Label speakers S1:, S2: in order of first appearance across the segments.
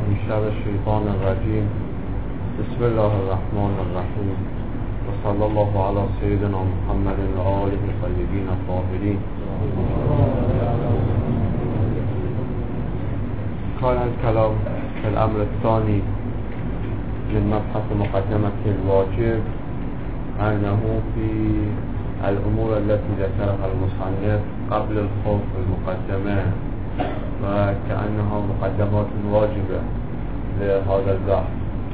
S1: من شر الشيطان الرجيم. بسم الله الرحمن الرحيم، وصلى الله على سيدنا محمد وآله الطيبين الطاهرين. كان الكلام في الأمر الثاني من مبحث مقدمة الواجب أنه في الأمور التي ذكرها المصنف قبل الخوف المقدمة، وكأنها مقدمات واجبة لهذا البحث.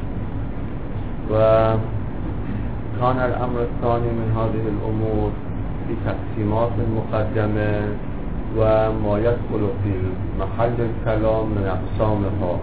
S1: وكان الأمر الثاني من هذه الأمور في تقسيمات المقدمة وما يدخل في محل الكلام من أقسامها.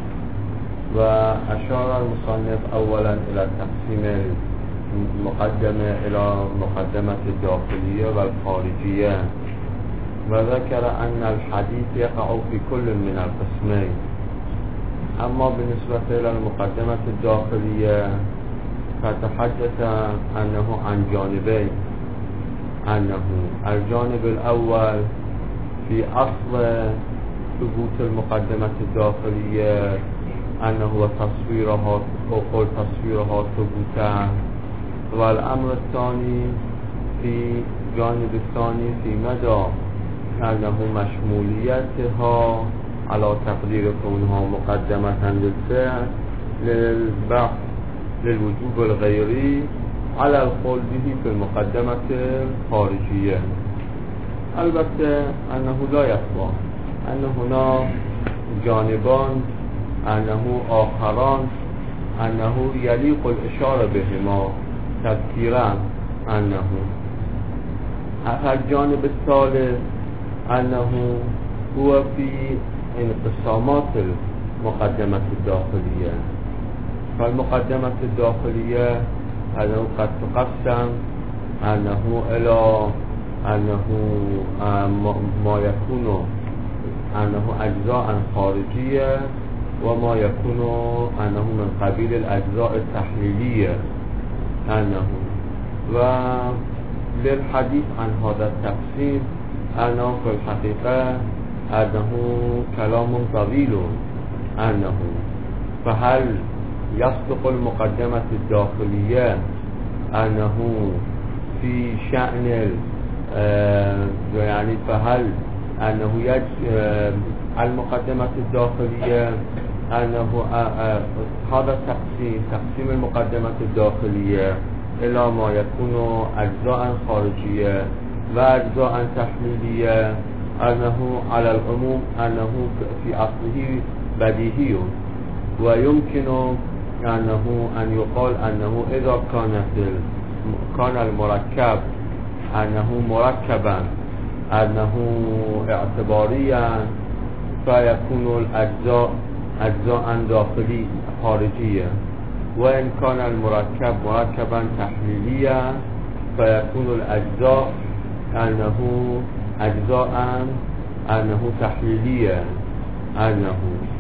S1: وأشار المصنف أولا إلى تقسيم المقدمة إلى مقدمة الداخلية والخارجية، وذكر أن الحديث يقع في كل من القسمين. أما بالنسبة إلى المقدمة الداخلية فتحدث أنه عن جانبين، أنه الجانب الأول في أصل ثبوت المقدمة الداخلية أنه تصويرها ثبوتا، والأمر الثاني في جانب الثاني في مدى أنه مشموليتها على تقدير كونها مقدمة للفعل للبحث للوجوب الغيري على القول به في المقدمة الخارجية. البته أنه لا يخفى أن هنا جانبان، أنه آخران، أنه يليق الإشارة بهما تذكيرا، أنه الجانب الثالث أنه هو في انقسامات المقدمة الداخلية. فالمقدمة الداخلية أنه قد تقسم أنه إلى أنه ما يكون أنه أجزاء خارجية، وما يكون أنه من قبيل الأجزاء التحليلية أنه. وللحديث عن هذا التقسيم أنه في الحقيقة أنه كلام طويل، أنه فهل يصدق المقدمة الداخلية أنه في شأن يعني فهل أنه المقدمة الداخلية أنه هذا تقسيم المقدمة الداخلية إلى ما يكون أجزاء خارجية وأجزاء تحليلية، أنه على العموم أنه في أصله بديهي، ويمكن أنه أن يقال أنه إذا كان المركب أنه مركبا أنه اعتباريا فيكون الأجزاء أجزاء داخلي خارجية، وإن كان المركب مركبا تحليليا فيكون الأجزاء أنه أجزاء أنه تحليلية أنه.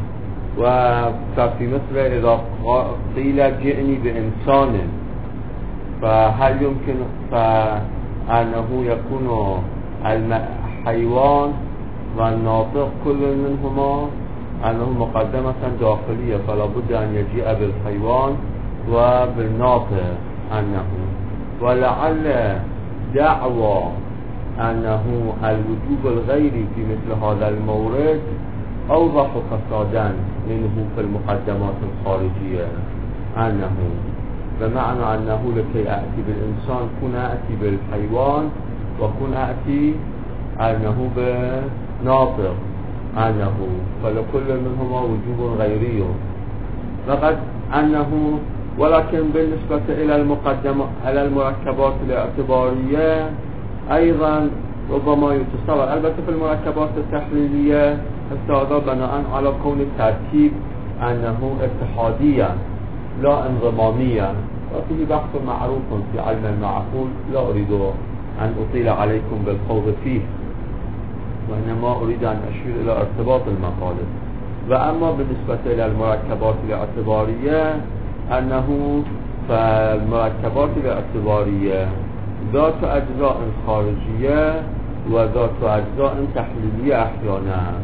S1: وفي مثل إذا قيل جئني بإنسان فهل يمكن فأنه يكون الحيوان والناطق كل منهما أنه مقدمة داخلية، فلا بد أن يجيء بالحيوان وبالناطق أنه. ولعل دعوى أنه الوجوب الغيري في مثل هذا المورد أوضح فسادا منه في المقدمات الخارجية، أنه بمعنى أنه لكي أأتي بالإنسان كن أأتي بالحيوان وكن أأتي أنه بناطق أنه، فلكل منهما وجوب غيري. فقد أنه ولكن بالنسبة إلى المركبات الاعتبارية أيضا ربما يتصور، البته في المركبات التحليلية استعداد بناء على كون التركيب أنه اتحاديا لا انضماميا، وفيه بحث معروف في علم المعقول لا أريد أن أطيل عليكم بالخوض فيه، وإنما أريد أن أشير إلى ارتباط المطالب. وأما بالنسبة إلى المركبات الاعتبارية أنه فالمركبات الاعتبارية ذات أجزاء خارجية وذات أجزاء تحليلية أحيانا،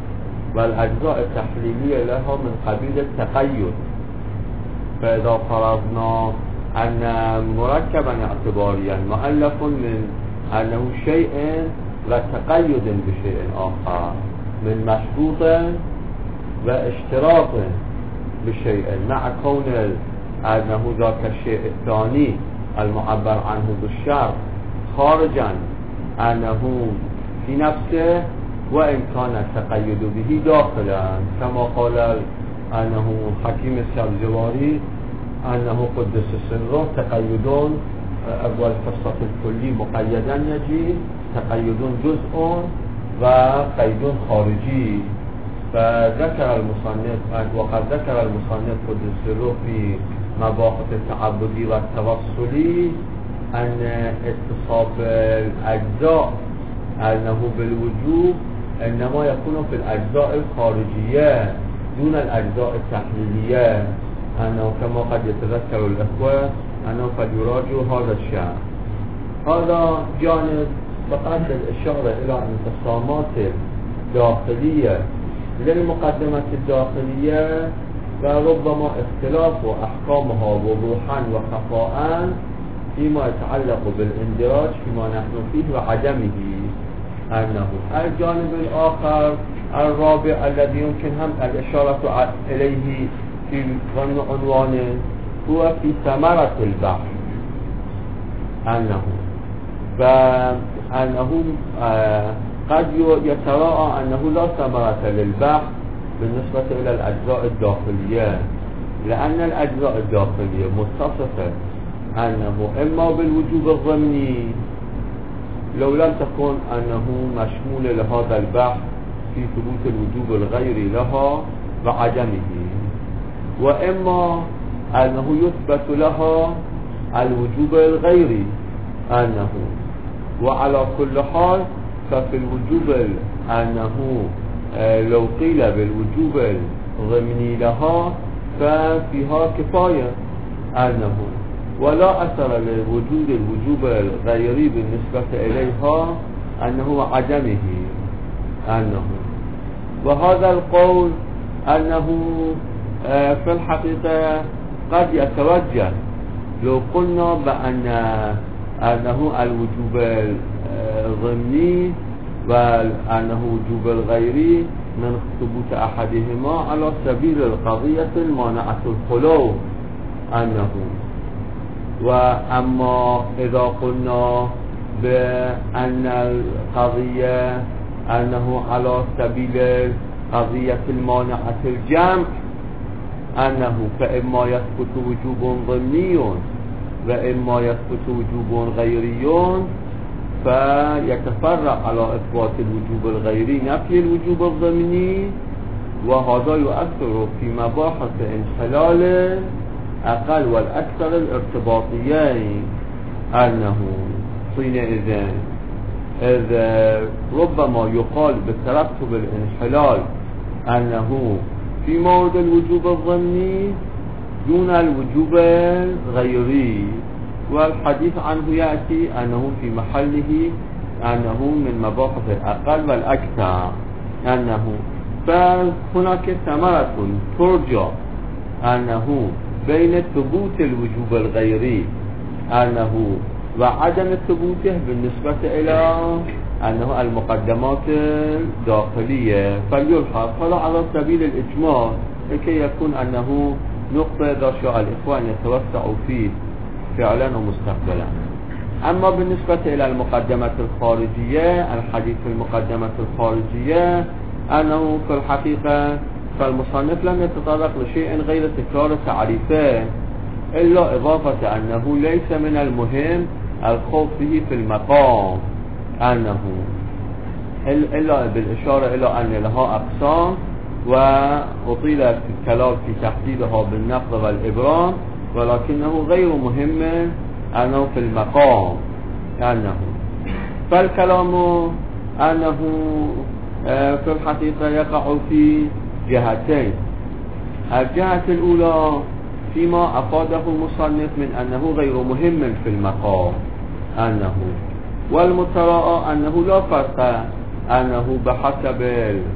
S1: والأجزاء التحليلية لها من قبيل التقيد. فإذا فرضنا أن مركبا اعتباريا مؤلف من أنه شيء وتقيد بشيء آخر، من مشروط واشتراط بشيء، مع كون أنه ذاك الشيء الثاني المعبر عنه بالشرط خارجا أنه في نفسه، وإن كان التقيد به داخلا، كما قال أنه حكيم السبزواري أنه قدس سره تقيد أول قصة الكلي مقيدا يجي، تقيد جزء وقيد خارجي. فذكر المصنف وقد ذكر المصنف قدس سره في مباحث التعبدي والتوصلي أن اتصاف الأجزاء أنه بالوجوب إنما يكون في الأجزاء الخارجية دون الأجزاء التحليلية، أنه كما قد يتذكر الأخوة أنه قد يراجع هذا الشيء. هذا جانب فقط الإشارة إلى انقسامات الداخلية للمقدمة الداخلية وربما اختلاف أحكامها وضوحا وخفاء فيما يتعلق بالاندراج فيما نحن فيه وعدمه. أنه الجانب الآخر الرابع الذي يمكن هم الإشارة إليه في ضمن عنوانه هو في ثمرة البحث، أنه قد يتراءى أنه لا ثمرة للبحث بالنسبة إلى الأجزاء الداخلية، لأن الأجزاء الداخلية متصفة أنه إما بالوجوب الضمني لو لم تكن أنه مشمول لهذا البحث في ثبوت الوجوب الغيري لها وعدمه، وإما أنه يثبت لها الوجوب الغيري أنه. وعلى كل حال ففي الوجوب أنه لو قيل بالوجوب الضمني لها ففيها كفاية أنه، ولا أثر لوجود الوجوب الغيري بالنسبة إليها أنه عدمه أنه. وهذا القول أنه في الحقيقة قد يتوجه لو قلنا أنه الوجوب الضمني وأنه وجوب الغيري من ثبوت أحدهما على سبيل القضية المانعة الخلو أنه. وأما إذا قلنا بأن القضية أنه على سبيل قضية المانعة الجمع أنه فإما يثبت وجوب ضمني وإما يثبت وجوب غيري، فيتفرق على إثبات الوجوب الغيري نفي الوجوب الضمني، وهذا يؤثر في مباحث انحلال أقل والأكثر الارتباطيين أنه حينئذ إذا ربما يقال بترتب الانحلال أنه في مورد الوجوب الضمني دون الوجوب الغيري، والحديث عنه يأتي أنه في محله أنه من مباحث الأقل والأكثر أنه. فهناك ثمرة ترجع أنه بين ثبوت الوجوب الغيري أنه وعدم ثبوته بالنسبة إلى أنه المقدمات الداخلية. فليلحظ هذا على سبيل الإجمال لكي يكون أنه نقطة إذا شاء الإخوان يتوسعوا فيه فعلا ومستقبلا. أما بالنسبة إلى المقدمة الخارجية، الحديث في المقدمة الخارجية أنه في الحقيقة فالمصنف لم يتطرق لشيء غير تكرار تعريفه، إلا إضافة أنه ليس من المهم الخوض فيه في المقام أنه، إلا بالإشارة إلى أن لها أقسام وأطيل الكلام في تحديدها بالنقد والإبرام، ولكنه غير مهم أنه في المقام أنه. فالكلام أنه في الحقيقة يقع في جهتين. الجهة الأولى فيما أفاده المصنف من أنه غير مهم في المقام أنه، والمتراءى أنه لا فرق أنه بحسب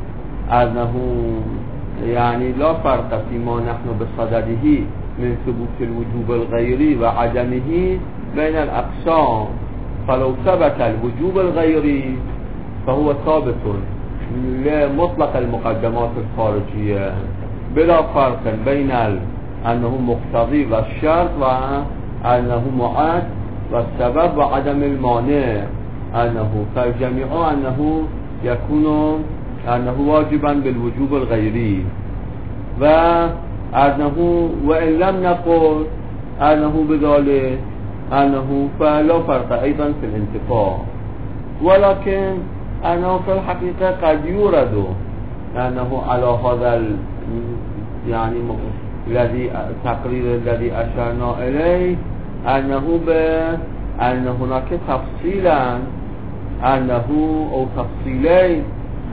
S1: أنه يعني لا فرق فيما نحن بصدده من ثبوت الوجوب الغيري وعدمه بين الأقسام. فلو ثبت الوجوب الغيري فهو ثابت لمطلق المقدمات الخارجية بلا فرق بين أنه مقتضي والشرط وأنه معد والسبب وعدم المانع، فالجميع أنه يكون واجبا بالوجوب الغيري، وأنه وإن لم نقل أنه بذلك فلا فرق أيضا في الانتفاع، ولكن أنه في الحقيقة قد يورد أنه على هذا يعني الذي تقرير الذي أشرنا إليه أن هناك تفصيلا أو تفصيلين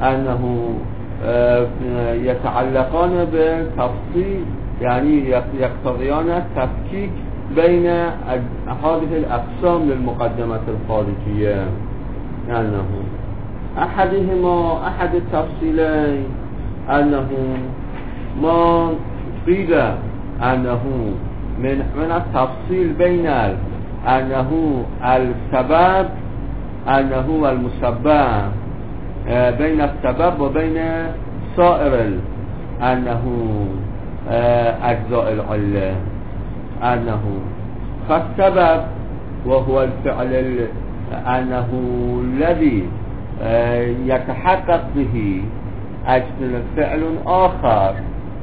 S1: يتعلقان بالتفصيل، يعني يقتضيان التفكيك بين هذه الأقسام للمقدمة الخارجية. أحد التفصيلين أنه ما قيل أنه من التفصيل بين أنه السبب أنه المسبب بين السبب وبين سائر أجزاء العلة، فالسبب وهو الفعل الذي يتحقق به أجل فعل آخر،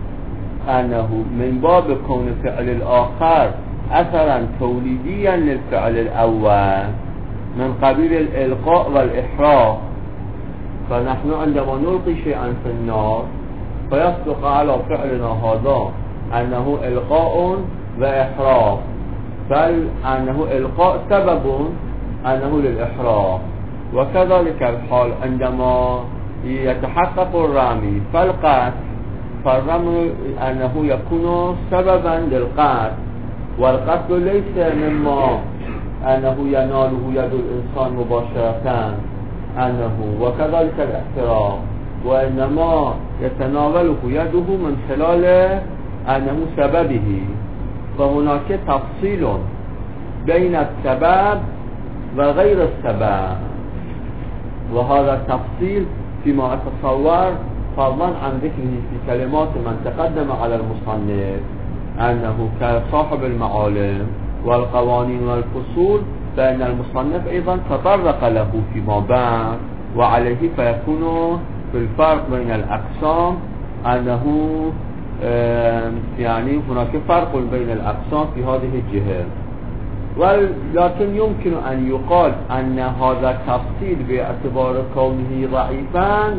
S1: من باب كون فعل الآخر أثرا توليديا للفعل الأول من قبيل الإلقاء والإحراق. فنحن عندما نلقي شيئا في النار فيصدق على فعلنا هذا أنه إلقاء وإحراق، بل أنه إلقاء سبب للإحراق. وكذلك الحال عندما يتحقق الرمي فالرمي أنه يكون سببا للقتل، والقتل ليس مما أنه يناله يد الإنسان مباشرة وكذلك الاحتراق، وإنما يتناوله يده من خلال أنه سببه. فهناك تفصيل بين السبب وغير السبب، وهذا التفصيل فيما أتصور فضلا عن ذكره في كلمات من تقدم على المصنف كصاحب المعالم والقوانين والفصول، فإن المصنف أيضا تطرق له فيما بعد، وعليه فيكون في الفرق بين الأقسام يعني هناك فرق بين الأقسام في هذه الجهة. ولكن يمكن أن يقال أن هذا التفصيل باعتبار كونه ضعيفا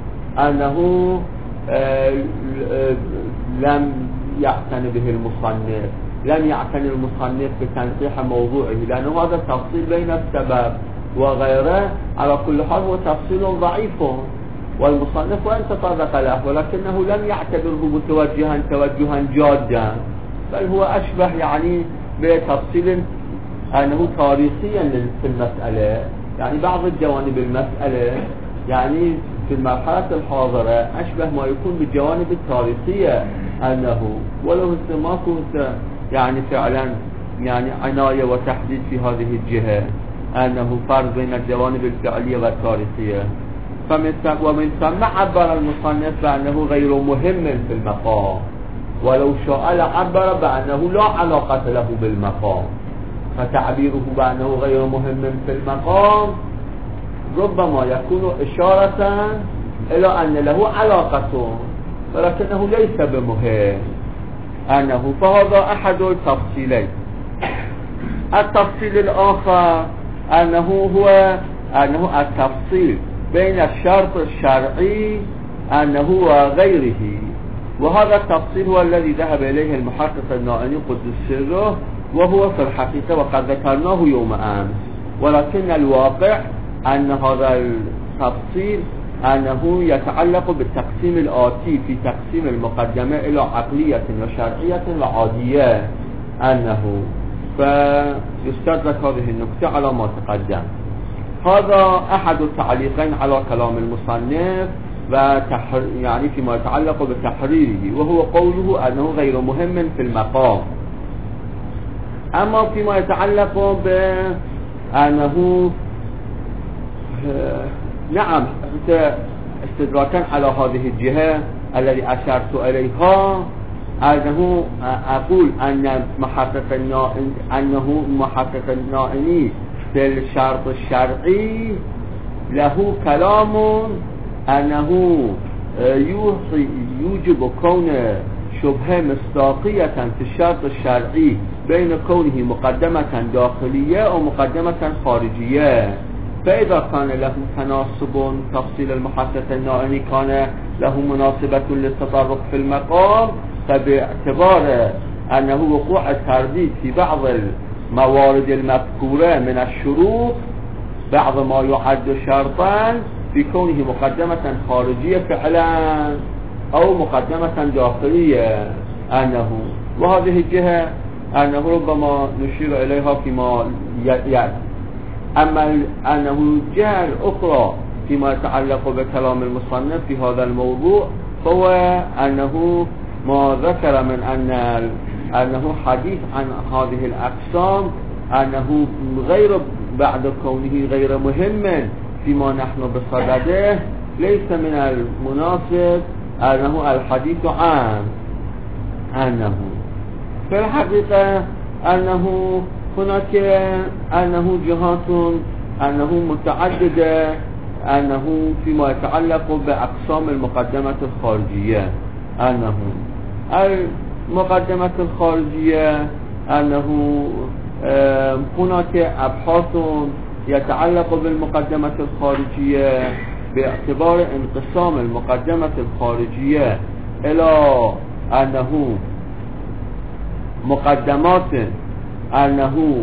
S1: لم يعتني به المصنف، لم يعتني المصنف بتنقيح موضوعه، لأن هذا التفصيل بين السبب وغيره على كل حال هو تفصيل ضعيف، والمصنف وإن تطرق له ولكنه لم يعتبره متوجها توجها جادا، بل هو أشبه يعني بتفصيل أنه تاريخيا في المسألة. يعني بعض الجوانب المسألة يعني في المرحلة الحاضرة أشبه ما يكون بالجوانب التاريخية، ولو ما كنت يعني فعلا يعني عناية وتحديد في هذه الجهة فرق بين الجوانب الفعلية والتاريخية. ومن ثم عبر المصنف بأنه غير مهم في المقام، ولو شاء لعبر بأنه لا علاقة له بالمقام، فتعبيره بأنه غير مهم في المقام ربما يكون إشارة إلى أن له علاقة ولكنه ليس بمهم. فهذا أحد التفصيلين. التفصيل الآخر هو التفصيل بين الشرط الشرعي وغيره، وهذا التفصيل هو الذي ذهب إليه المحقق النائني قدس سره، وهو في الحقيقة وقد ذكرناه يوم أمس، ولكن الواقع أن هذا التفصيل يتعلق بالتقسيم الآتي في تقسيم المقدمة إلى عقلية وشرعية وعادية، فيستدرك هذه النكتة على ما تقدم. هذا أحد التعليقين على كلام المصنف يعني فيما يتعلق بتحريره، وهو قوله أنه غير مهم في المقام. أما فيما يتعلق بأنه نعم استدراكا على هذه الجهة الذي أشرت إليها، أنه أقول أن محقق النائني في الشرط الشرعي له كلام أنه يوجب كون شبهة مصداقية في الشرط الشرعي بين كونه مقدمة داخلية أو مقدمة خارجية. فإذا كان له تناسب تفصيل المحقق النائني كان له مناسبة للتطرق في المقام، فباعتبار أنه وقوع الترديد في بعض الموارد المذكورة من الشروط بعض ما يعد شرطا في كونه مقدمة خارجية فعلا أو مقدمة داخلية أنه، وهذه الجهة أنه ربما نشير إليها فيما يأتي. أما أنه الجهة الأخرى فيما يتعلق بكلام المصنف في هذا الموضوع فهو أنه ما ذكر من أنه حديث عن هذه الأقسام أنه غير بعد كونه غير مهم فيما نحن بصدده ليس من المناسب أنه الحديث عن أنه في الحقيقة أنه هناك أنه جهات أنه متعددة أنه فيما يتعلق بأقسام المقدمة الخارجية. أنه المقدمة الخارجية أنه هناك أبحاث يتعلق بالمقدمة الخارجية باعتبار انقسام المقدمة الخارجية إلى أنه مقدمات أنه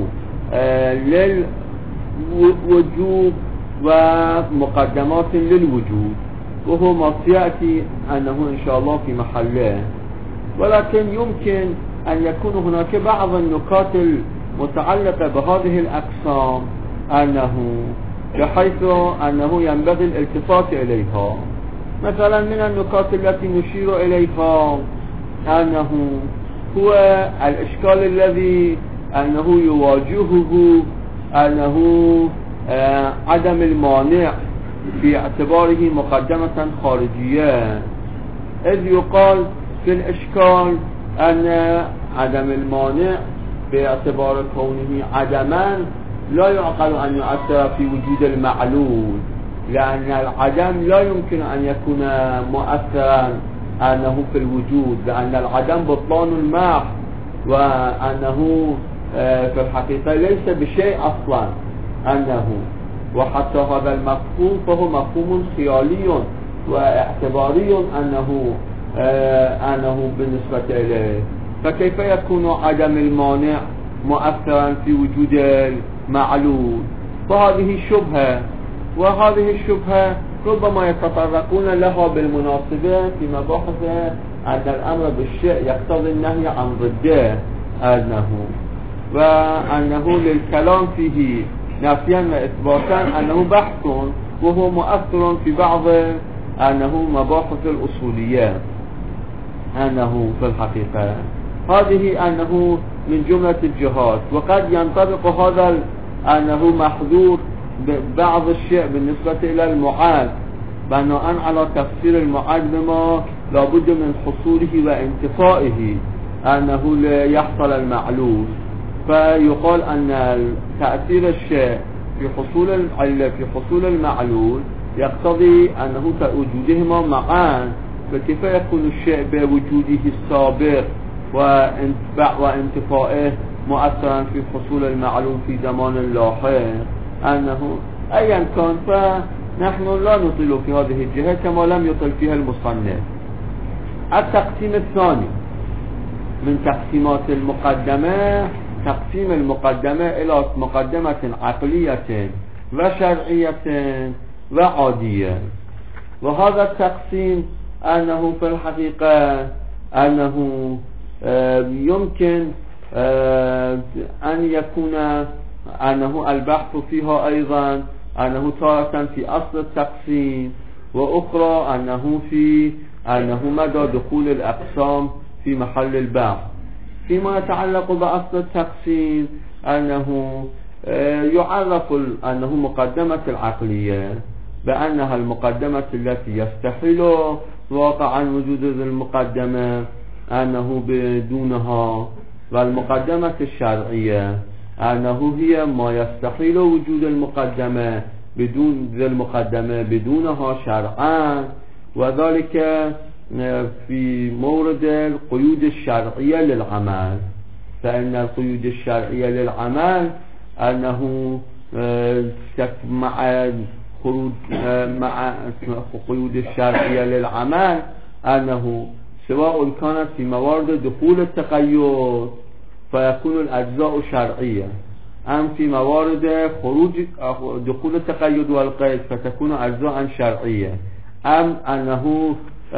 S1: للوجوب ومقدمات للوجود، وهو ما سيأتي أنه إن شاء الله في محله. ولكن يمكن أن يكون هناك بعض النكات المتعلقة بهذه الأقسام أنه بحيث أنه ينبغي الالتفات إليها. مثلا من النكات التي نشير إليها أنه هو الإشكال الذي أنه يواجهه أنه عدم المانع في اعتباره مقدمة خارجية، إذ يقال في الإشكال أن عدم المانع باعتبار كونه عدما لا يعقل أن يؤثر في وجود المعلول، لأن العدم لا يمكن أن يكون مؤثرا أنه في الوجود، لأن العدم بطلان الماح، وأنه في الحقيقة ليس بشيء أصلا أنه، وحتى هذا المفهوم فهو مفهوم خيالي واعتباري أنه بالنسبة إليه، فكيف يكون عدم المانع مؤثرا في وجود المعلول؟ فهذه شبهة، وهذه الشبهة ربما يتطرقون لها بالمناسبة في مباحث أن الأمر بالشيء يقتضي النهي عن ضده وأنه للكلام فيه نفيا وإثباتا أنه بحث وهو مؤثر في بعض أنه مباحث الأصولية أنه في الحقيقة هذه أنه من جملة الجهات. وقد ينطبق هذا أنه محظور بعض الشيء بالنسبة إلى المعاد بناء على تفسير المعاد بما لابد من حصوله وانتفائه أنه يحصل المعلول، فيقال أن تأثير الشيء في حصول العلة في حصول المعلول يقتضي أنه وجودهما معا، فكيف يكون الشيء بوجوده السابق وانتفائه مؤثرا في حصول المعلول في زمان لاحق؟ أنه أيا كان فنحن لا نطيل في هذه الجهة كما لم يطل فيها المصنف. التقسيم الثاني من تقسيمات المقدمة تقسيم المقدمة إلى مقدمة عقلية وشرعية وعادية. وهذا التقسيم أنه في الحقيقة أنه يمكن أن يكون أنه البحث فيها أيضا أنه تارة في أصل التقسيم وأخرى أنه مدى دخول الأقسام في محل البحث. فيما يتعلق بأصل التقسيم أنه يعرف أنه مقدمة العقلية بأنها المقدمة التي يستحيل واقعا وجود المقدمة أنه بدونها، والمقدمة الشرعية أنه هي ما يستحيل وجود المقدمة بدونها شرعا، وذلك في مورد القيود الشرعية للعمل. فإن القيود الشرعية للعمل أنه مع قيود الشرعية للعمل أنه سواء كانت في موارد دخول التقيد فيكون الأجزاء شرعية، أم في موارد خروج دخول التقيد والقيد فتكون أجزاء شرعية، أم أنه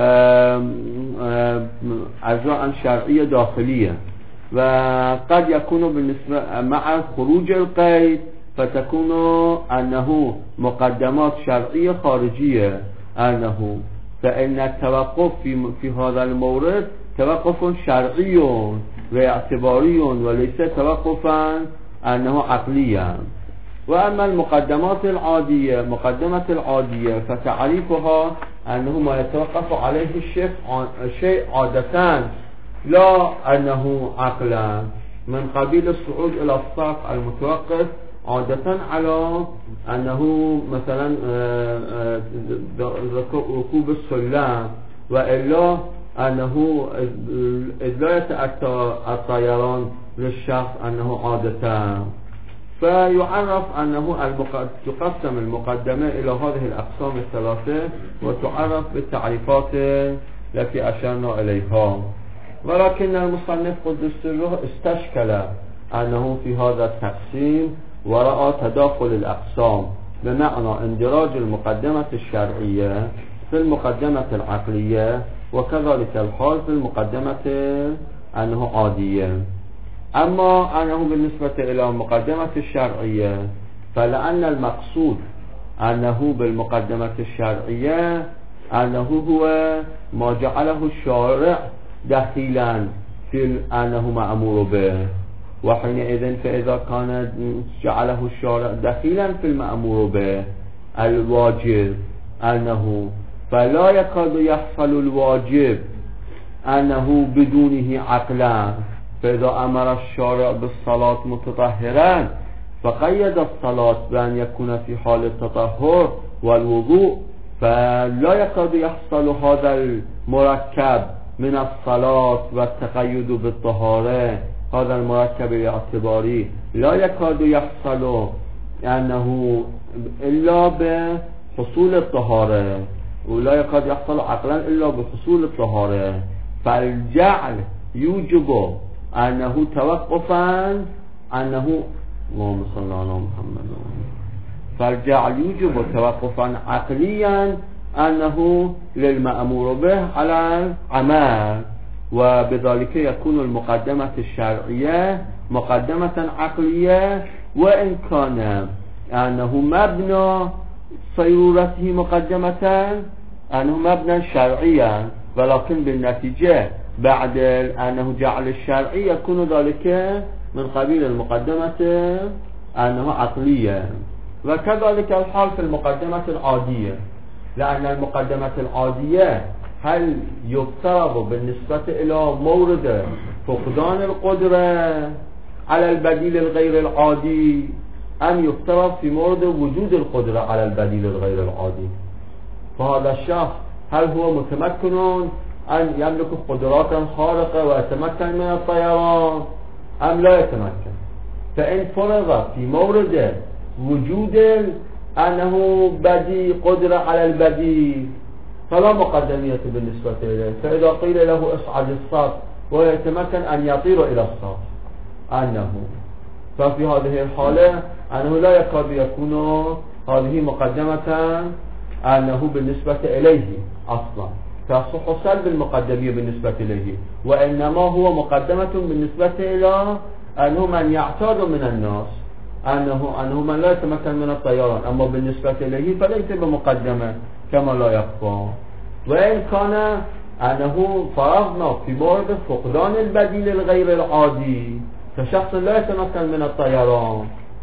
S1: أجزاء شرعية داخلية. وقد يكون بالنسبة مع خروج القيد فتكون أنه مقدمات شرعية خارجية، أنه فإن التوقف في هذا المورد توقف شرعي واعتباري وليس توقفا أنه عقليا. وأما المقدمات العادية، مقدمة العادية فتعريفها أنه ما يتوقف عليه الشيء عادة لا أنه عقلا، من قبيل الصعود إلى السقف المتوقف عادة على أنه مثلا ركوب السلم، وإلا أنه لا يتأتى الطيران للشخص أنه عادة. فيعرف أنه تقسم المقدمة إلى هذه الأقسام الثلاثة وتعرف بالتعريفات التي أشرنا إليها. ولكن المصنف قدس سره استشكل أنه في هذا التقسيم ورأى تداخل الأقسام، بمعنى اندراج المقدمة الشرعية في المقدمة العقلية، وكذلك الحال في المقدمة أنه عادية. أما أنه بالنسبة إلى المقدمة الشرعية فلأن المقصود أنه بالمقدمة الشرعية أنه هو ما جعله الشارع دخيلا في أنه مأمور به، وحينئذ فإذا كان جعله الشارع دخيلا في المأمور به الواجب أنه فلا يكاد يحصل الواجب أنه بدونه عقلا. فإذا أمر الشارع بالصلاة متطهرا فقيد الصلاة بأن يكون في حال التطهر والوضوء، فلا يكاد يحصل هذا المركب من الصلاة والتقيد بالطهارة، هذا المركب الاعتباري لا يكاد يحصل أنه إلا بحصول الطهارة، ولا يكاد يحصل عقلا إلا بحصول الطهارة. فالجعل يوجب أنه توقفا أنه اللهم صل على محمد، فالجعل يوجب توقفا عقليا أنه للمأمور به على العمل، وبذلك يكون المقدمة الشرعية مقدمة عقلية، وإن كان أنه مبنى صيرورته مقدمة أنه مبنى شرعيا، ولكن بالنتيجة بعد أنه جعل الشرعي يكون ذلك من قبيل المقدمة أنه عقلية. وكذلك الحال في المقدمة العادية، لأن المقدمة العادية هل يفترض بالنسبة إلى مورد فقدان القدرة على البديل الغير العادي، أم يفترض في مورد وجود القدرة على البديل الغير العادي؟ فهذا الشخص هل هو متمكن أن يملك قدرات خارقة ويتمكن من الطيران أم لا يتمكن؟ فإن فرض في مورد وجود أنه بديل قدرة على البديل فلا مقدمية بالنسبة إليه. فإذا قيل له اصعد السقف ويتمكن أن يطير إلى السقف ففي هذه الحالة أنه لا يكاد يكون هذه مقدمة أنه بالنسبة إليه أصلا، تصح سلب المقدمية بالنسبة إليه، وإنما هو مقدمة بالنسبة إلى أنه من يعتاد من الناس، أنه من لا يتمكن من الطيران، أما بالنسبة إليه فليس بمقدمة. كما لا يخفى. وإن كان أنه فرضنا في مورد فقدان البديل الغير العادي كشخص لا يتمكن من الطيران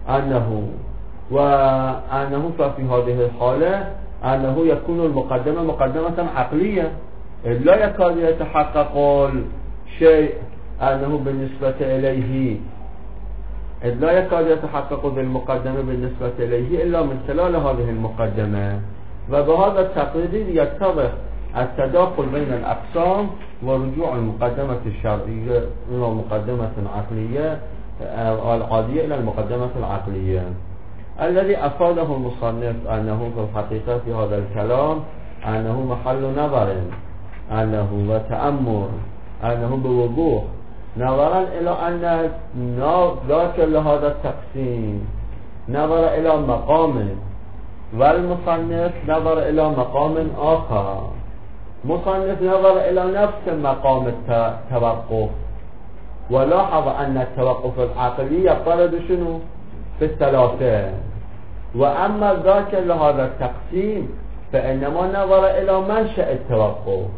S1: وأنه ففي هذه الحالة أنه يكون المقدمة مقدمة عقلية لا يكاد يتحقق الشيء أنه بالنسبة إليه لا يكاد يتحقق بالمقدمة بالنسبة إليه إلا من خلال هذه المقدمة. وبهذا التقرير يتضح التداخل بين الأقسام ورجوع المقدمة الشرعية إلى المقدمة العقلية العادية إلى المقدمة العقلية. الذي أفاده المصنف أنه في الحقيقة في هذا الكلام أنه محل نظر أنه وتأمل أنه بوضوح نظرا إلى أن ذاك لهذا التقسيم نظر إلى مقام والمصنف نظر إلى مقام آخر. مصنف نظر إلى نفس مقام التوقف ولاحظ أن التوقف العقلي يفترض شنو؟ في الثلاثة. وأما ذاك لهذا التقسيم فإنما نظر إلى منشأ التوقف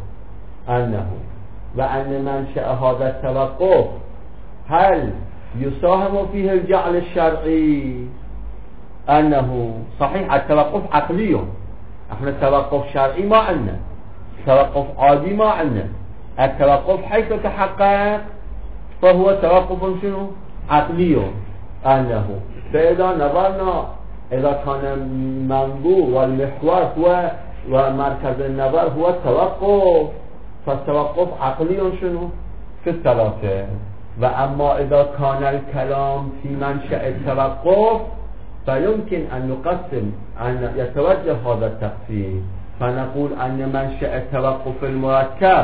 S1: وأن منشأ هذا التوقف هل يساهم فيه الجعل الشرعي أنه صحيح التوقف عقلي، احنا التوقف شرعي ما عندنا، توقف عادي ما عندنا. التوقف حيث تحقق فهو توقف شنو؟ عقلي فإذا نظرنا إذا كان منظور والمحور هو ومركز النظر هو التوقف فالتوقف عقلي شنو؟ في الثلاثة. وأما إذا كان الكلام في منشأ التوقف فيمكن أن نقسم أن يتوجه هذا التقسيم فنقول أن منشأ التوقف المركب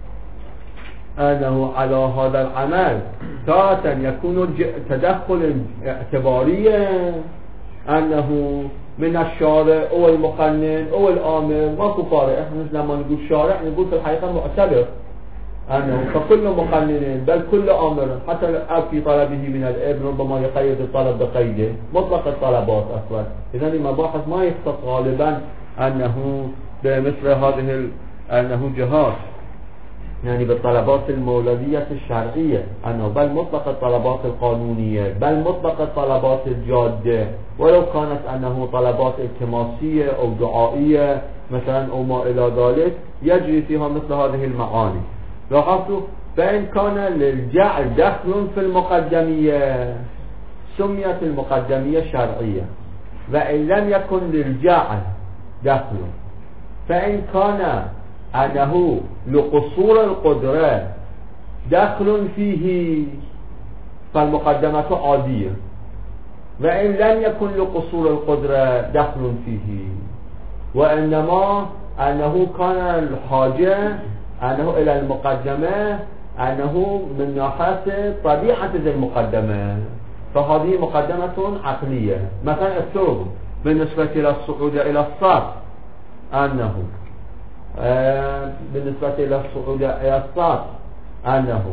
S1: أنه على هذا العمل تارة يكون تدخل اعتباريا أنه من الشارع أو المقنن أو الآمر ماكو فارق. احنا لما نقول شارع نقول في الحقيقة معتبر أنه فكل مقنن بل كل آمر حتى الأب في طلبه من الابن ربما يقيد الطلب بقيده مطلق الطلبات أصلا. إذن المباحث ما يختص غالبا أنه بمثل هذه أنه جهاز يعني بالطلبات المولدية الشرعية أنه بل مطلق الطلبات القانونية بل مطلق الطلبات الجادة ولو كانت أنه طلبات التماسية أو دعائية مثلا أو ما إلى ذلك يجري فيها مثل هذه المعاني. لاحظتوا فإن كان للجعل دخل في المقدمية سميت المقدمية شرعية. وإن لم يكن للجعل دخل فإن كان أنه لقصور القدرة دخل فيه فالمقدمة عادية. وإن لم يكن لقصور القدرة دخل فيه وإنما أنه كان الحاجة أنه إلى المقدمة أنه من ناحية طبيعة ذي المقدمة فهذه مقدمة عقلية. مثلا افترض بالنسبة إلى الصعود إلى الصف أنه بالنسبة إلى الصعود إلى الصف أنه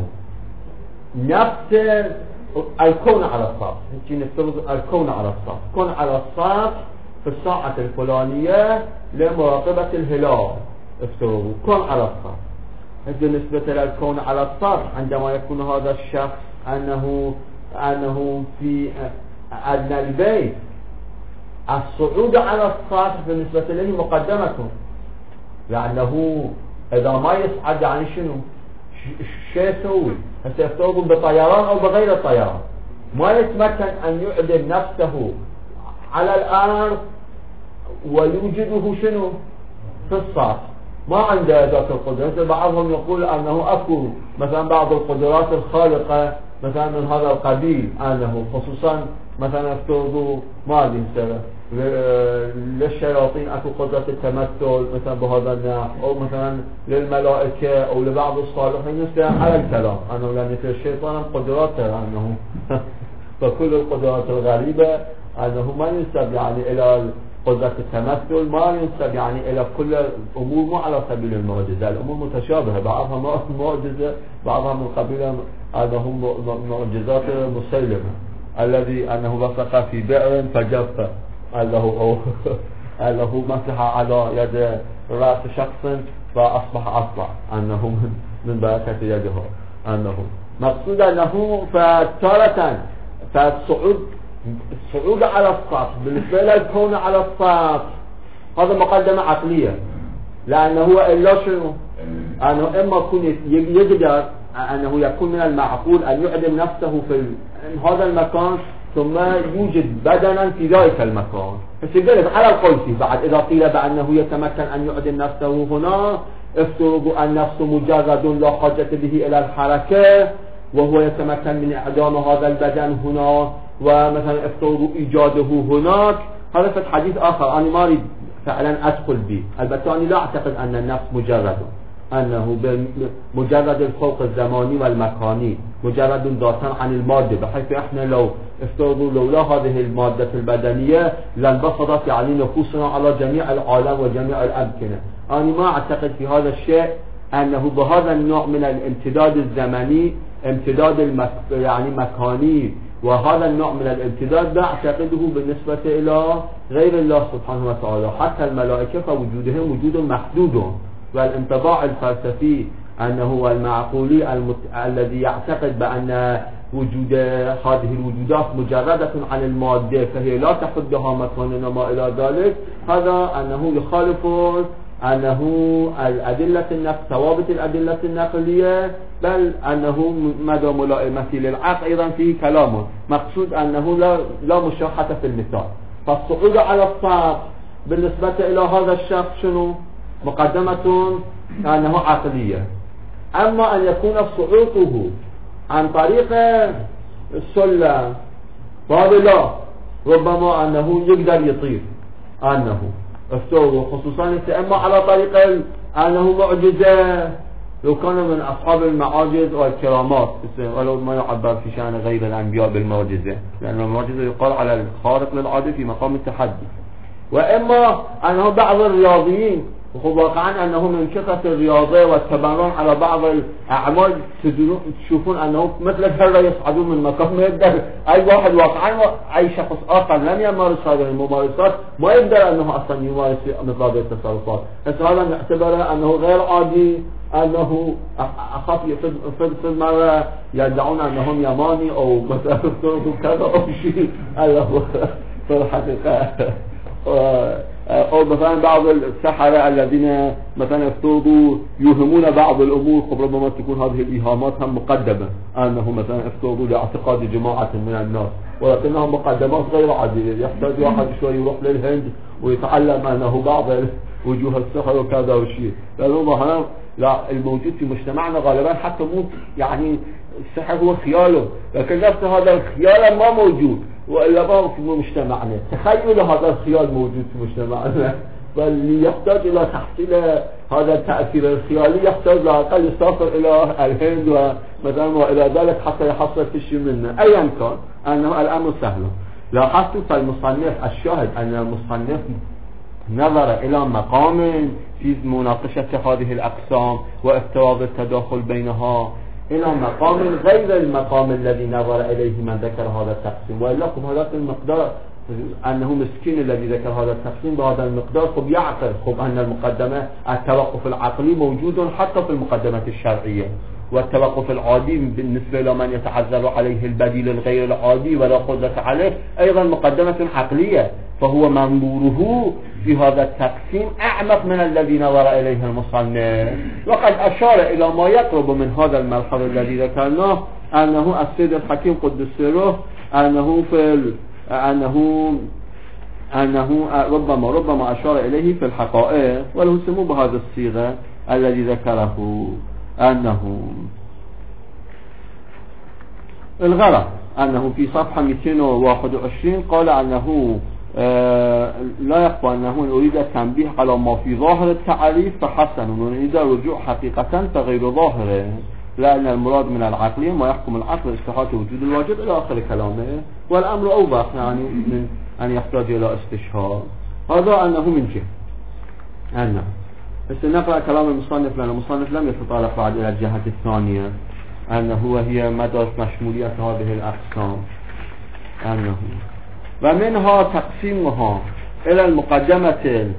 S1: نفس الكون على الصف نفترض الكون على الصف كون على الصف في الساعة الفلانية لمراقبة الهلال افترض كون على الصف. بالنسبة للكون على الصف عندما يكون هذا الشخص أنه في أدنى البيت الصعود على الصف بالنسبة له مقدمة لأنه إذا ما يصعد يعني شنو شو يسوي سيفترض بطيران أو بغير طيران ما يتمكن أن يعدل نفسه على الأرض ويوجده شنو في الصف ما عنده ذات القدرة. بعضهم يقول أنه أكو مثلا بعض القدرات الخارقة مثلا من هذا القبيل أنه خصوصا مثلا افترضوا ما أدري للشياطين أكو قدرة التمثل مثلا بهذا النحو أو مثلا للملائكة أو لبعض الصالحين يستطيع على الكلام أنه لأن الشيطان قدراته أنه فكل القدرات الغريبة أنه ما ينسب يعني إلى قدرة التمثل ما ينسب يعني إلى كل الأمور مو على سبيل المعجزة. الأمور متشابهة بعضها معجزة بعضها من قبيل أنه معجزات مسيلمة الذي أنه وثق في بئر فجف له مسح على يد رأس شخص فأصبح أصبع أنه من بركة يده أنه مقصود أنه فتارة فالصعود على السطح بالنسبة للكون على السطح هذا مقدمة عقلية، لأنه هو إلا شنو؟ أنه إما يكون يقدر أنه يكون من المعقول أن يعدم نفسه في هذا المكان ثم يوجد بدنا في ذلك المكان، بس يقول على القول فيه بعد إذا قيل بأنه يتمكن أن يعدم نفسه هنا افترضوا أن نفسه مجرد لا حاجة به إلى الحركة وهو يتمكن من إعدام هذا البدن هنا، ومثلا افترضوا إيجاده هناك. هذا في حديث آخر أنا ما أريد فعلا أدخل به، البته أنا لا أعتقد أن النفس مجرد أنه مجرد الفوق الزماني والمكاني مجرد ذاتا عن المادة، بحيث إحنا لو افترضوا لولا هذه المادة البدنية لانبسطت يعني نفوسنا على جميع العالم وجميع الأمكنة. أنا ما أعتقد في هذا الشيء أنه بهذا النوع من الامتداد الزمني امتداد يعني مكاني، وهذا النوع من الامتداد لا أعتقده بالنسبة إلى غير الله سبحانه وتعالى. حتى الملائكة فوجودهم وجود محدود، والانطباع الفلسفي أنه هو المعقولي الذي يعتقد بأن وجود هذه الوجودات مجردة عن المادة فهي لا تحدها مكانا ما إلى ذلك، هذا أنه يخالف أنه الأدلة ثوابت الأدلة النقلية، بل أنه مدى ملائمته للعقل أيضا فيه كلامه. مقصود أنه لا مشاحة في المثال. فالصعود على السطح بالنسبة إلى هذا الشخص شنو؟ مقدمة أنه عقلية. أما أن يكون صعوده عن طريق السلة فهذا لا، ربما أنه يقدر يطير أنه افترضوا خصوصا إما على طريق أنه معجزة لو كان من أصحاب المعاجز والكرامات، ولو ما يعبر في شأن غير الأنبياء بالمعجزة، لأن المعجزة يقال على الخارق للعادة في مقام التحدي. وإما أنه بعض الرياضيين واقعا أنه من كثرة الرياضة والتبرع على بعض الأعمال تشوفون أنه مثل هذا يصعدون من مكان ما يقدر أي واحد واقعا أي شخص آخر لم يمارس هذه الممارسات ما يقدر أنه أصلا يمارس مثل هذه التصرفات. هذا نعتبره أنه غير عادي، أنه أخاف في المرة يدعون أنهم يماني أو مثلا كذا أو شيء في الحقيقة. أو مثلا بعض السحرة الذين مثلا افترضوا يوهمون بعض الأمور، ربما تكون هذه الإيهامات هم مقدمة أنه مثلا افترضوا لاعتقاد جماعة من الناس، ولكنها مقدمات غير عادية. يحتاج واحد شوي يروح للهند ويتعلم أنه بعض وجوه السحر وكذا وشيء، لأنه مثلا لا الموجود في مجتمعنا غالبا حتى مو يعني السحر هو خياله، لكن نفس هذا الخيال ما موجود وإلا ما في مجتمعنا. تخيل هذا الخيال موجود في مجتمعنا، بل يحتاج إلى تحصيل هذا التأثير الخيالي يحتاج لأقل يسافر إلى الهند ومثلا وإلى ذلك حتى يحصل في شيء منه. أيا كان أنه الأمر سهل. لاحظت فالمصنف الشاهد أن المصنف نظر إلى مقام في مناقشة هذه الأقسام وافتراض التداخل بينها إلى مقام غير المقام الذي نظر إليه من ذكر هذا التقسيم. ولكم هذا المقدار أنه مسكين الذي ذكر هذا التقسيم بهذا المقدار خب يعقل أن المقدمة التوقف العقلي موجود حتى في المقدمة الشرعية، والتوقف العادي بالنسبة لمن يتعذر عليه البديل الغير العادي ولا قدرة عليه أيضا مقدمة عقلية، فهو منظوره في هذا التقسيم أعمق من الذي نظر إليه المصنف. وقد أشار إلى ما يقرب من هذا الملحظ الذي ذكرناه، أنه السيد الحكيم قدس سره أنه ربما أشار إليه في الحقائق، وله سمو بهذا الصيغة الذي ذكره، أنه الغرض أنه في صفحة 221 قال أنه لا يخفى أنه أريد التنبيه على ما في ظاهر التعريف فحسن، ونريد الرجوع حقيقة فغير ظاهره، لأن المراد من العقلية ما يحكم العقل استحاله وجود الواجب إلى آخر كلامه. والأمر أوضح يعني من أن يحتاج إلى استشهاد. هذا أنه من جهة أنه بس نقرأ كلام المصنف، لأن المصنف لم يتطرق بعد إلى الجهة الثانية أنه هي مدى مشمولية هذه الأقسام. أنه ومنها تقسيمها إلى المقدمة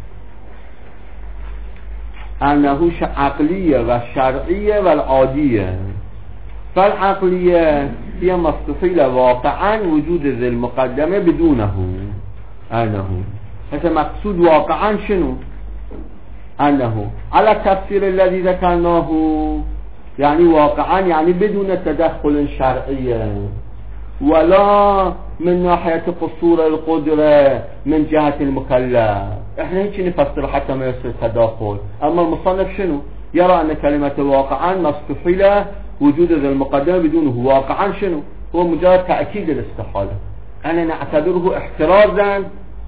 S1: أنه عقلية والشرعية والعادية. فالعقلية هي ما استحيل واقعا وجود ذي المقدمة بدونه. أنه هذا مقصود واقعا شنو؟ أنه على التفسير الذي ذكرناه، يعني واقعا يعني بدون تدخل شرعي ولا من ناحية قصور القدرة من جهة المكلف. احنا هيك نفسر حتى ما يصير تداخل. اما المصنف شنو؟ يرى ان كلمة واقعا مستحيل وجود ذي المقدمة بدونه. واقعا شنو؟ هو مجرد تأكيد الاستحالة. انا نعتبره احترازا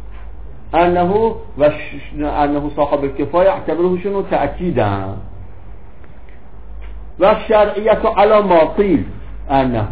S1: انه صاحب الكفاية اعتبره شنو؟ تأكيدا. والشرعية على ما قيل انه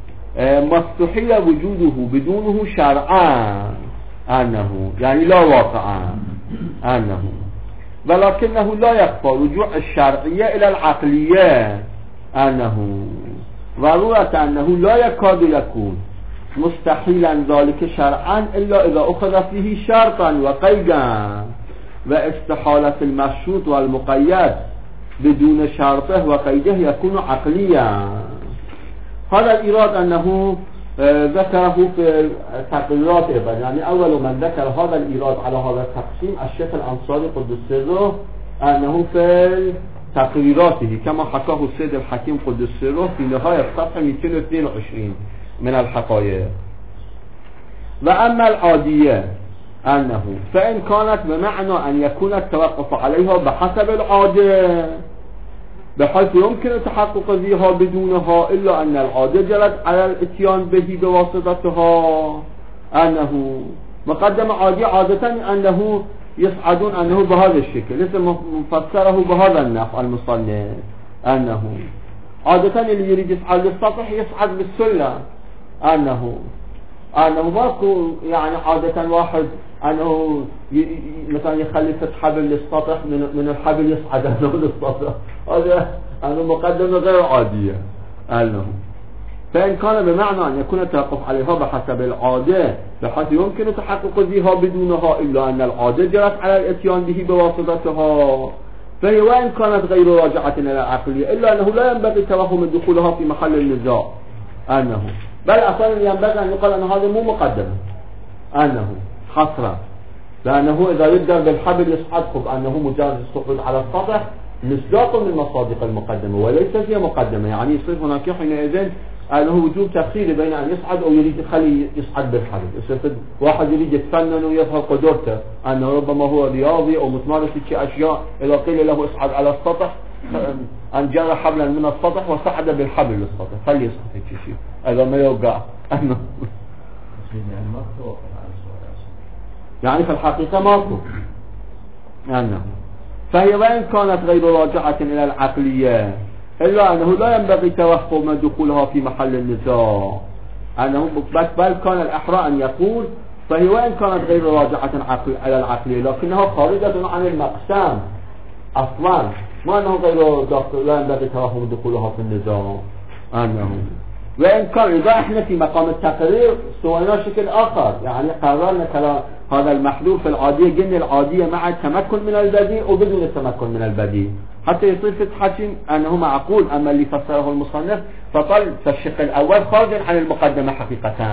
S1: مستحيل وجوده بدونه شرعا، أنه يعني لا واقعا، أنه ولكنه لا يخفى رجوع الشرعية إلى العقلية، أنه ضرورة أنه لا يكاد يكون مستحيلا ذلك شرعا إلا إذا أخذ فيه شرطا وقيدا، واستحالة المشروط والمقيد بدون شرطه وقيده يكون عقليا. هذا الإيراد أنه ذكره في تقريرات إبن، يعني أول من ذكر هذا الإيراد على هذا التقسيم الشيخ الأنصاري قدس سره، أنه في تقريراته كما حكاه السيد الحكيم قدس سره في نهاية صفحة 222 من الحقائق. وأما العادية أنه فإن كانت بمعنى أن يكون التوقف عليها بحسب العادة بحيث يمكن تحقق ذيها بدونها، إلا أن العادة جرت على الاتيان به بواسطتها. أنه مقدم عادي عادة أنه يصعدون أنه بهذا الشكل، ليس مفسره بهذا النحو المصنف. أنه عادة اللي يريد يصعد للسطح يصعد بالسلة. أنه ماكو يعني عادة واحد أنه مثلا يخلي فتح حبل للسطح من الحبل يصعد أنه للسطح، هذا أنه مقدمة غير عادية. أنه فإن كان بمعنى أن يكون التوقف عليها بحسب العادة بحيث يمكن تحقق ذيها بدونها، إلا أن العادة جرت على الاتيان به بواسطتها، فهي وإن كانت غير راجعة إلى العقلية إلا أنه لا ينبغي توهم دخولها في محل النزاع. أنه بل أصلا ينبغي أن يقال أن هذا مو مقدمة، أنه حصرا، لأنه إذا يقدر بالحبل يصعد أنه مجرد الصعود على السطح مصداق من مصادق المقدمة وليس هي مقدمة. يعني يصير هناك حينئذ أنه وجود تفصيل بين أن يصعد أو يريد يخلي يصعد بالحبل. يصير واحد يريد يتفنن ويظهر قدرته أنه ربما هو رياضي أو متمارس في أشياء، إذا قيل له اصعد على السطح أن جرى حبلا من السطح وصعد بالحبل للسطح، خلي يصعد هيك شيء هذا ما يوقع. يعني في الحقيقة ماكو. أنه فهي وإن كانت غير راجعة إلى العقلية إلا أنه لا ينبغي توهم دخولها في محل النزاع. أنه بل كان الأحرى أن يقول فهي وإن كانت غير راجعة إلى العقلية لكنها خارجة عن المقسام أصلا، ما أنه غير لا ينبغي توهم دخولها في النزاع. أنه وإن كان إذا إحنا في مقام التقرير سوينا شكل آخر، يعني قررنا كلام هذا المحذور في العادية، قلنا العادية مع التمكن من البديع وبدون التمكن من البديع حتى يصير في تحكيم أنه معقول. أما اللي فسره المصنف فطل في الشق الأول خارج عن المقدمة حقيقة.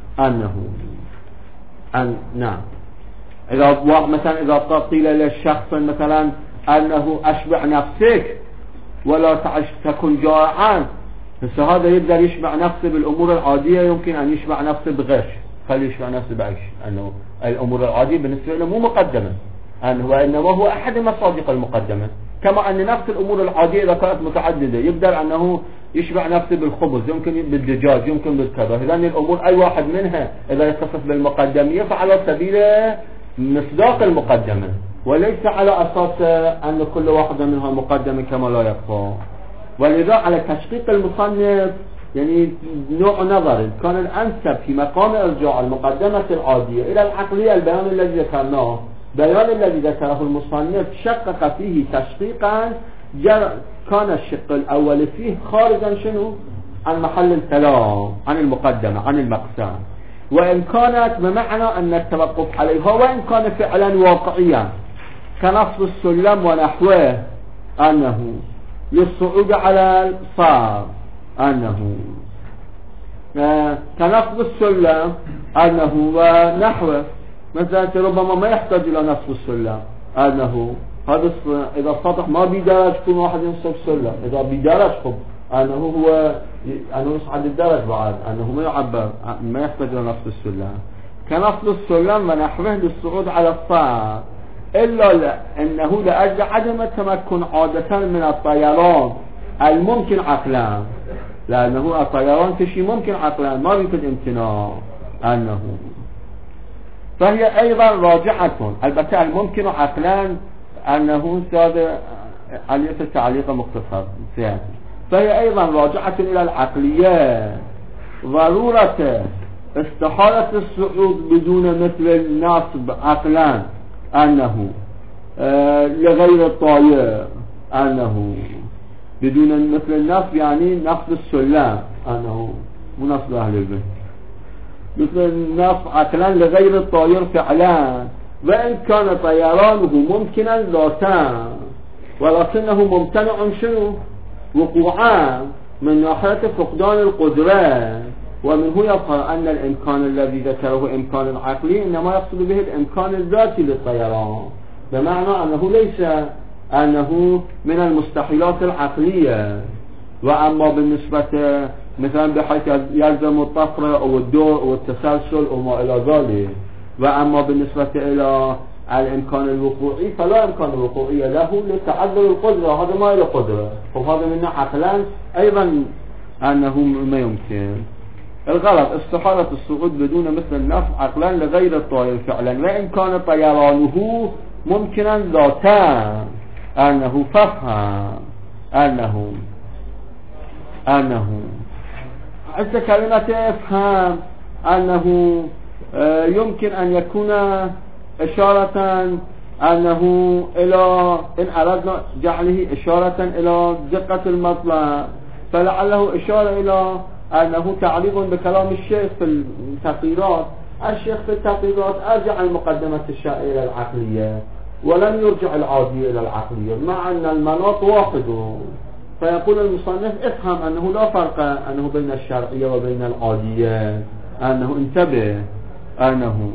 S1: نعم إذا مثلا إذا قيل للشخص مثلا أنه أشبع نفسك ولا تكن جائعا، هذا يقدر يشبع نفسه بالأمور العادية، يمكن أن يشبع نفسه بغش، خلي يشبع نفسه بعيش. أنه الأمور العادية بالنسبة له مو مقدمة، وإنما هو أحد مصادق المقدمة. كما أن نفس الأمور العادية إذا كانت متعددة يقدر أنه يشبع نفسه بالخبز، يمكن بالدجاج، يمكن بالكذا. إذا الأمور أي واحد منها إذا يتصف بالمقدمية فعلى سبيل مصداق المقدمة وليس على أساس أن كل واحدة منها مقدمة كما لا يكفى. ولذا على تشقيق المصنف يعني نوع نظر كان الأنسب في مقام إرجاع المقدمة العادية إلى العقلية البيان الذي ذكرناه، بيان الذي ذكره المصنف شقق فيه تشقيقا كان الشق الأول فيه خارجا شنو عن محل الكلام، عن المقدمة، عن المقسام. وإن كانت بمعنى أن التوقف عليها وإن كان فعلا واقعيا كنصب السلم ونحوه أنه للصعود على الصار أنه كنصب السلم أنه ونحوه مثلا ربما ما يحتاج إلى نصب السلم أنه هذا إذا سطح ما بدرج كل واحد ينصب السلم إذا بدرج خب أنه هو أنه يصعد الدرج بعد أنه ما يعبر ما يحتاج إلى نصب السلم كنصب السلم ونحوه للصعود على الصار إلا أنه لأجل عدم التمكن عادة من الطيران الممكن عقلا لأنه الطيران كشي ممكن عقلا ما يمكن امتناع أنه فهي أيضا راجعة البتة الممكن عقلا أنه هذا علية التعليق مختصر فهي أيضا راجعة إلى العقلية ضرورة استحالة الصعود بدون مثل النصب عقلا أنه لغير الطائر أنه بدون مثل النصب يعني نصب السلام أنه منصب أهل البيت مثل النصب عقلا لغير الطائر فعلا وإن كان طيرانه ممكنا ذاتا ولكنه ممتنع شنو وقوعا من ناحية فقدان القدرة ومنه يظهر أن الإمكان الذي ذكره إمكان عقلي إنما يقصد به الإمكان الذاتي للطيران بمعنى أنه ليس أنه من المستحيلات العقلية وأما بالنسبة مثلا بحيث يلزم الطفرة أو الدور أو التسلسل أو ما إلى ذلك وأما بالنسبة إلى الإمكان الوقوعي فلا إمكان الوقوعي له لتعذر القدرة هذا ما إلى قدرة وهذا منه عقلا أيضا أنه ما يمكن الغلط استحالة الصعود بدون مثل النفس عقلا لغير الطائر فعلا وإن كان طيرانه ممكنا ذاتا أنه ففهم أنه عند كلمة افهم أنه يمكن أن يكون إشارة أنه إلى إن أردنا جعله إشارة إلى دقة المطلب فلعله إشارة إلى أنه تعريض بكلام الشيخ في التقريرات الشيخ في التقريرات أرجع المقدمة الشائعة إلى العقلية ولم يرجع العادية إلى العقلية مع أن المناط واحد فيقول المصنف افهم أنه لا فرق أنه بين الشرعية وبين العادية أنه انتبه أنه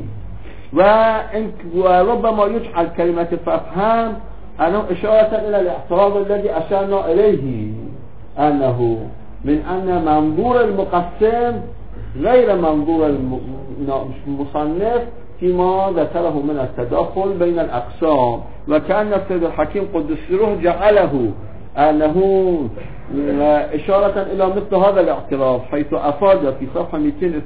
S1: وربما يجعل كلمة فافهم أنه إشارة إلى الاعتراض الذي أشرنا إليه أنه من أن منظور المقسم غير منظور المصنف فيما ذكره من التداخل بين الأقسام وكأن السيد الحكيم قدس سره جعله أنه إشارة إلى مثل هذا الاعتراض حيث أفاد في صفحة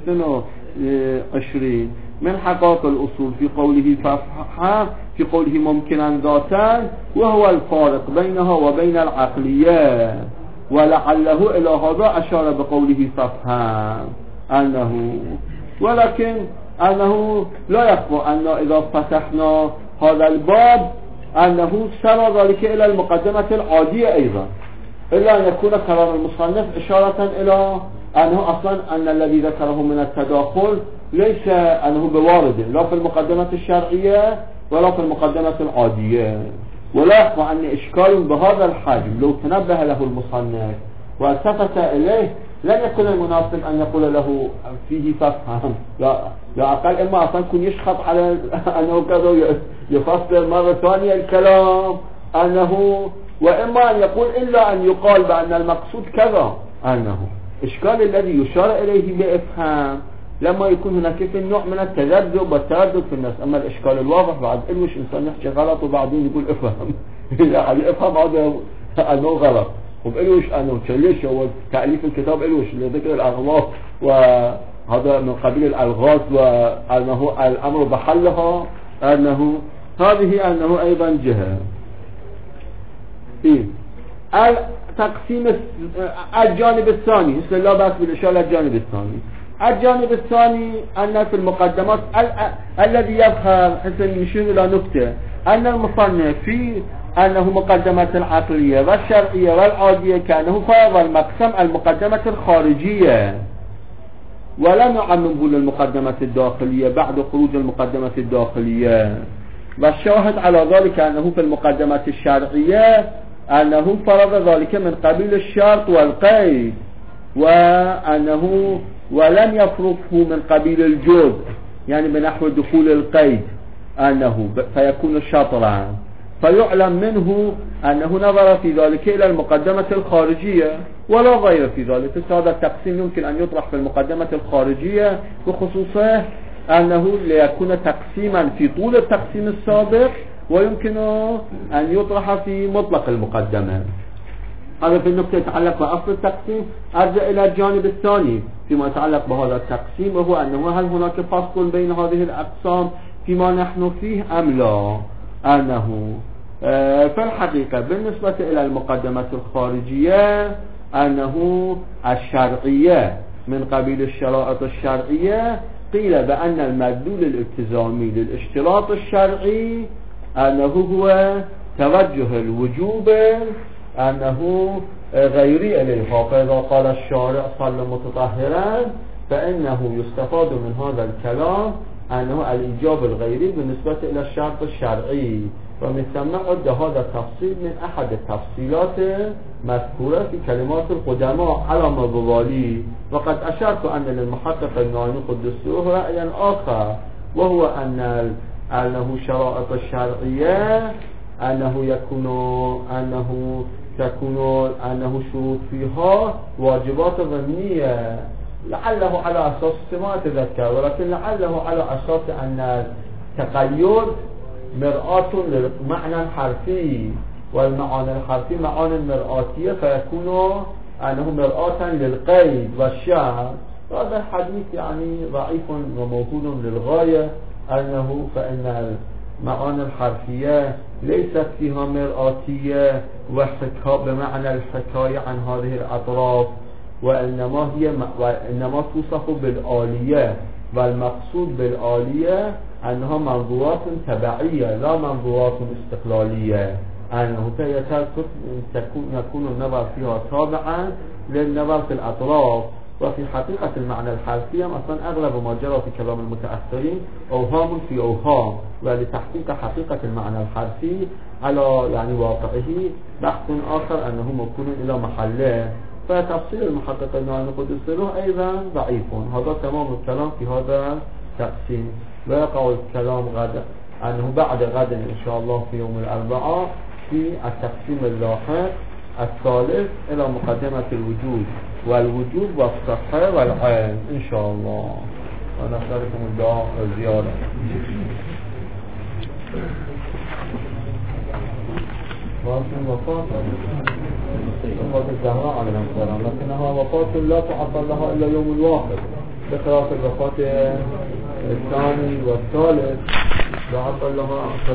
S1: 222 من حقائق الأصول في قوله فافهم في قوله ممكنا ذاتا وهو الفارق بينها وبين العقلية ولعله إلى هذا أشار بقوله فافهم أنه ولكن أنه لا يخفى أن إذا فتحنا هذا الباب أنه سر ذلك إلى المقدمة العادية أيضا إلا أن يكون كلام المصنف إشارة إلى أنه أصلا أن الذي ذكره من التداخل ليس أنه بوارد لا في المقدمة الشرعية ولا في المقدمة العادية ولا يخفى أن إشكال بهذا الحجم لو تنبه له المصنف والتفت إليه لن يكون المناسب أن يقول له فيه ففهم لا أقل إما أصلا كن يشخط على أنه كذا يفسر مرة ثانية الكلام أنه وإما أن يقول إلا أن يقال بأن المقصود كذا أنه إشكال الذي يشار إليه بإفهام لما يكون هناك في نوع من التذبذب والتردد في الناس أما الإشكال الواضح بعد إلوش إنسان يحكي غلط وبعدين يقول افهم يعني افهم هذا أنه غلط وبإلوش أنه ليش هو تأليف الكتاب إلوش لذكر الأغلاط وهذا من قبيل الألغاز وأنه الأمر بحلها أنه هذه أنه أيضا جهة تقسيم الجانب الثاني بسم الله بس بالإشارة الجانب الثاني الجانب الثاني أن في المقدمات الذي يظهر حسن يشير إلى نكتة أن المصنف في أنه مقدمة العقلية والشرعية والعادية كأنه فرض المقسم المقدمة الخارجية ولم يعممه للمقدمة الداخلية بعد خروج المقدمة الداخلية. والشاهد على ذلك أنه في المقدمة الشرعية أنه فرض ذلك من قبيل الشرط والقيد، وأنه ولم يفرضه من قبيل الجزء، يعني بنحو دخول القيد أنه فيكون شطرا، فيعلم منه أنه نظر في ذلك إلى المقدمة الخارجية ولا غير في ذلك. هذا التقسيم يمكن أن يطرح في المقدمة الخارجية، بخصوصه أنه ليكون تقسيما في طول التقسيم السابق، ويمكن أن يطرح في مطلق المقدمة. هذا في النقطة يتعلق بأصل التقسيم. أرجع إلى الجانب الثاني فيما يتعلق بهذا التقسيم، وهو أنه هل هناك فصل بين هذه الأقسام فيما نحن فيه أم لا. أنه في الحقيقة بالنسبة إلى المقدمة الخارجية أنه الشرعية من قبيل الشرائط الشرعية، قيل بأن المدلول الالتزامي للاشتراط الشرعي أنه هو توجه الوجوب أنه غيري إليها، فإذا قال الشارع صل متطهرا فإنه يستفاد من هذا الكلام أنه الإيجاب الغيري بالنسبة إلى الشرط الشرعي. ومن ثم عد هذا التفصيل من أحد التفصيلات مذكورة في كلمات القدماء على ما بوالي. وقد أشرت أن للمحقق النعيمي قدسه رأيا آخر، وهو أنه شرائط الشرعية أنه شروط فيها واجبات ضمنية، لعله على أساس ما أتذكر، ولكن لعله على أساس أن التقيد مرآة للمعنى الحرفي، والمعاني الحرفي معاني مرآتية، فيكون أنه مرآة للقيد والشعر. هذا الحديث يعني ضعيف وموهول للغاية، أنه فإن المعاني الحرفية ليست فيها مرآتية بمعنى الحكاية عن هذه الأطراف، وإنما توصف بالآلية، والمقصود بالآلية أنها منظورات تبعية لا منظورات استقلالية، أنه يكون النظر فيها تابعا للنظر في الأطراف. وفي حقيقة المعنى الحرفي مثلا أغلب ما جرى في كلام المتأخرين أوهام في أوهام، ولتحقيق حقيقة المعنى الحرفي على يعني واقعه بحث آخر أنه مكون إلى محله. فتفصيل المحقق النعيمي قدس له أيضا ضعيف. هذا تمام الكلام في هذا التقسيم. ويقع الكلام غدا أنه بعد غد إن شاء الله في يوم الأربعاء في التقسيم اللاحق الثالث إلى مقدمة الوجود والوجود والصحة والعين إن شاء الله. ونسألكم الدعاء والزيارة. وفاة الزهراء عليه السلام، لكنها وفاة لا تعطل لها إلا يوم الواحد، بخلاف الوفاة الثاني والثالث تعطل لها